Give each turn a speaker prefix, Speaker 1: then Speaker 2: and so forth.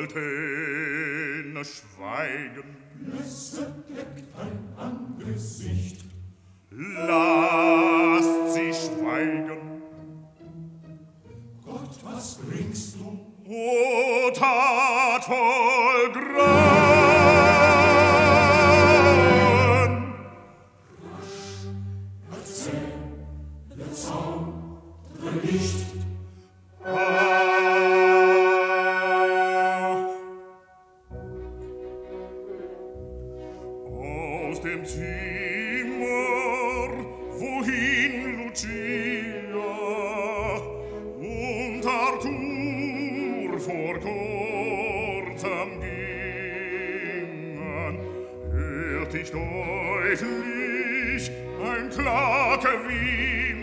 Speaker 1: Subalterne schweigen.
Speaker 2: Nässe deckt dein Angesicht.
Speaker 1: Lasst sie schweigen.
Speaker 2: Gott, was bringst du?
Speaker 1: O Tat voll Grauen!
Speaker 2: Rasch, erzähl, der Zaudre nicht.
Speaker 1: Aus dem Zimmer, wohin Lucia und Arthur vor kurzem gingen, hört ich deutlich ein Klage wie